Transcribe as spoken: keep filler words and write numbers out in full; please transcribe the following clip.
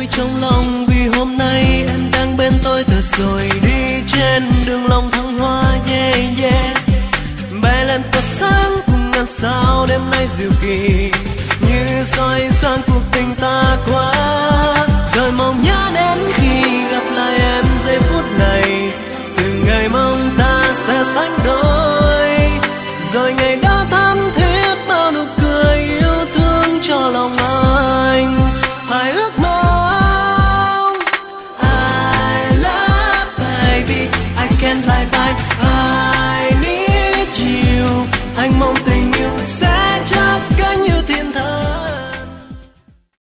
vui trong lòng vì hôm nay em đang bên tôi thật rồi. Đi trên đường lòng thăng hoa, yeah yeah. Bay lên tỏa sáng cùng ngàn sao đêm nay diệu kỳ, như soi sáng cuộc tình ta qua. Rồi mong nhớ đến khi gặp lại em giây phút này, từng ngày mong ta sẽ sánh đôi. Rồi ngày đó thắm thiết bao nụ cười yêu thương cho lòng anh. Hãy ước mong I love baby.